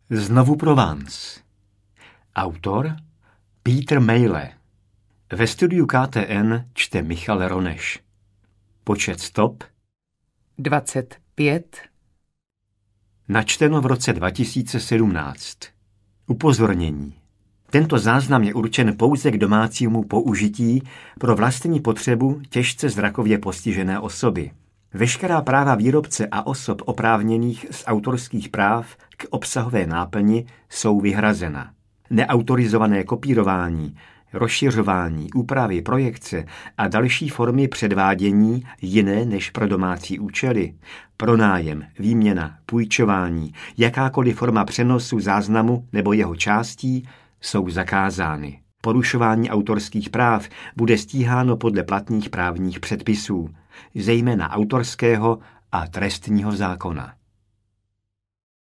Znovu Provence. Autor Peter Meyle. Ve studiu KTN čte Michal Roneš. Počet stop 25. Načteno v roce 2017. Upozornění. Tento záznam je určen pouze k domácímu použití pro vlastní potřebu těžce zrakově postižené osoby. Veškerá práva výrobce a osob oprávněných z autorských práv k obsahové náplni jsou vyhrazena. Neautorizované kopírování, rozšiřování, úpravy, projekce a další formy předvádění jiné než pro domácí účely, pronájem, výměna, půjčování, jakákoliv forma přenosu záznamu nebo jeho částí jsou zakázány. Porušování autorských práv bude stíháno podle platných právních předpisů, zejména autorského a trestního zákona.